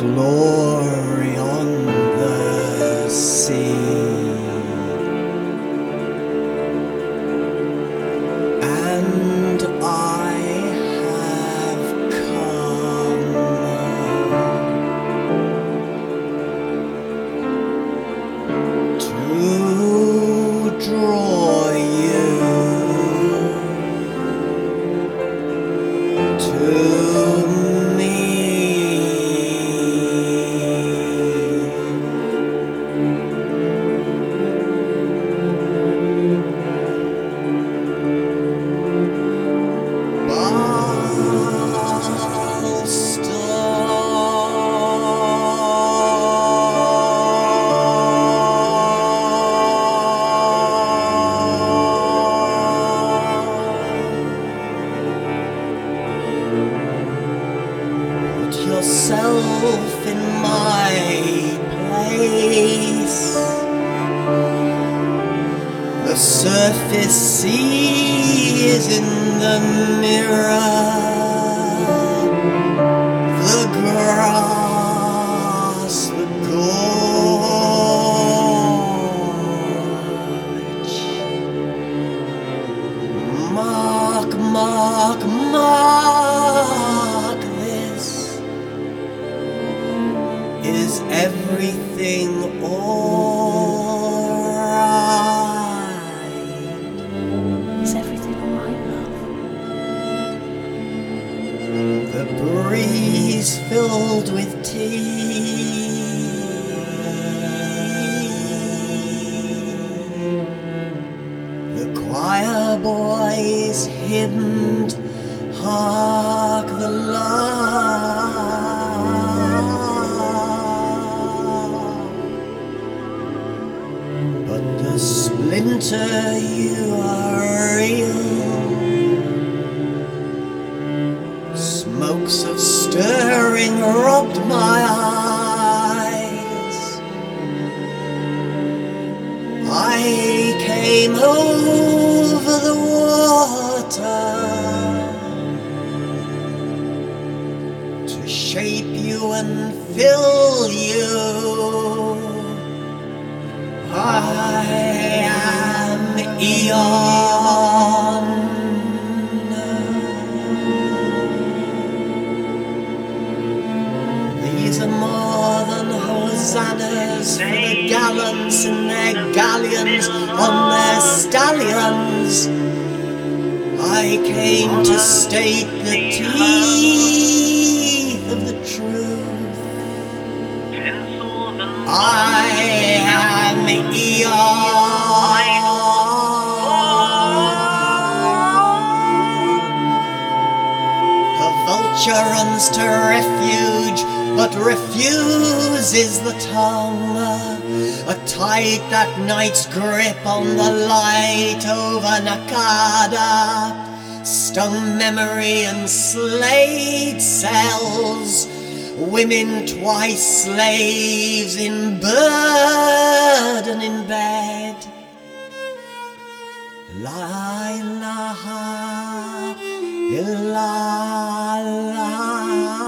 glory on the sea. And I have come to draw you to me. Put yourself in my place. The surface sea is in the mirror. The grass, the gorge. Mark, mark, mark this. Is everything alright? Is everything alright, love? The breeze filled with tea. The choir boys hymned, hark the lark. But the splinter, you are real. Smokes of stirring robbed my eyes. I came over the water to shape you and fill you. I am Eon. These are more than hosannas for the gallants in their galleons on their stallions. I came to state the teeth of the truth. I am Eon. A vulture runs to refuge, but refuses the tongue. A tide that night's grip on the light over Nakada stung memory and slayed cells. Women twice slaves in burden in bed. La ilaha illallah.